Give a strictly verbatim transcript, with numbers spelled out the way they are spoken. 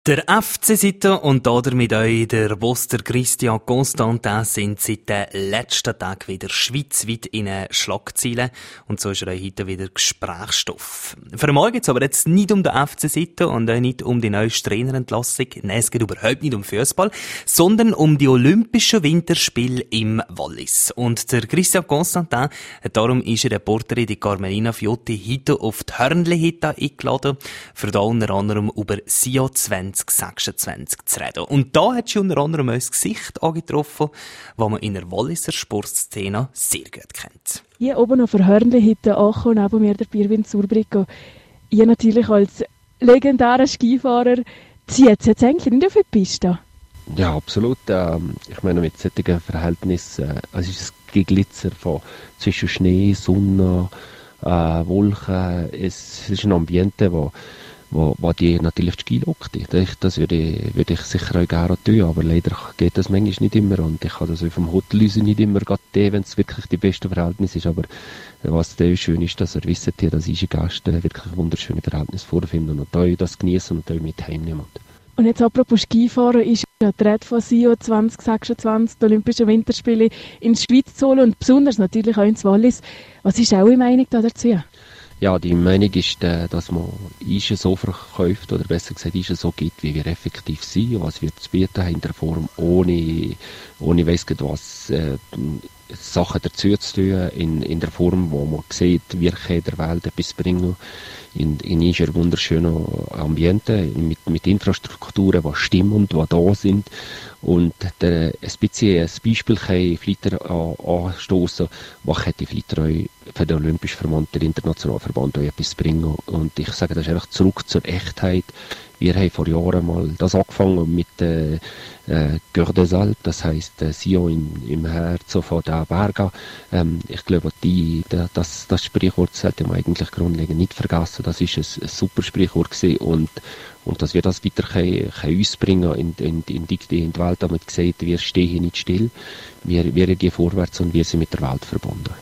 Der F C Sitten und damit auch der Boss, der Christian Constantin, sind seit dem letzten Tag wieder schweizweit in den Schlagzeilen. Und so ist er auch heute wieder Gesprächsstoff. Für morgen geht es aber jetzt nicht um den F C Sitten und auch nicht um die neue Trainerentlassung. Nein, es geht überhaupt nicht um Fußball, sondern um die Olympischen Winterspiele im Wallis. Und der Christian Constantin, darum ist eine Reporterin, die Carmelina Fiotti, heute auf die Hörnli-Hütte eingeladen, für da unter anderem über Sio zwanzig sechsundzwanzig zu reden. Und da hat sie unter anderem ein Gesicht angetroffen, das man in der Walliser Sportszene sehr gut kennt. Hier oben auf der Hörnli-Hütte angekommen, neben mir der Pirwin Zurbriggo. Ich natürlich als legendärer Skifahrer zieht es jetzt eigentlich nicht auf die Piste. Ja, absolut. Ähm, ich meine, mit solchen Verhältnissen, äh, es ist ein Geglitzer von zwischen Schnee, Sonne, äh, Wolken. Es, es ist ein Ambiente, wo Wo, wo die natürlich die Ski lockt. Das würde ich, würde ich sicher auch gerne tun, aber leider geht das manchmal nicht immer und ich kann das vom Hotel aus nicht immer tun, wenn es wirklich die besten Verhältnisse ist, aber was da schön ist, dass ihr wisst, dass unsere Gäste wirklich wunderschöne Verhältnisse vorfinden und euch das genießen und euch mit heimnehmen. Und jetzt apropos Skifahren, ist ja die Rede von Sio zwanzig sechsundzwanzig, die Olympischen Winterspiele in die Schweiz zu holen und besonders natürlich auch ins Wallis. Was ist eure Meinung dazu? Ja, die Meinung ist, dass man Eisen so verkauft, oder besser gesagt Eisen so gibt, wie wir effektiv sind, was wir zu bieten haben in der Form, ohne, ohne weiss nicht was, äh, Sachen dazu zu tun, in, in der Form, wo man sieht, wir können der Welt etwas bringen, in, in ein wunderschönes Ambiente, mit, mit Infrastrukturen, die stimmen und die da sind. Und der, ein bisschen ein Beispiel kann Flitter anstoßen, was könnte Flitter für den Olympischen Verband, der internationalen Verband, auch etwas bringen. Und ich sage, das ist einfach zurück zur Echtheit. Wir haben vor Jahren mal das angefangen mit äh, äh, Cœur des Alpes, das heisst äh, Sio im, im Herzen von der Berge. Ähm, ich glaube, die, das, das Sprichwort sollte man eigentlich grundlegend nicht vergessen. Das ist ein, ein super Sprichwort gewesen und, und dass wir das weiter können, können ausbringen in, in, in, die, in die Welt, damit sieht, wir stehen nicht still, wir, wir gehen vorwärts und wir sind mit der Welt verbunden.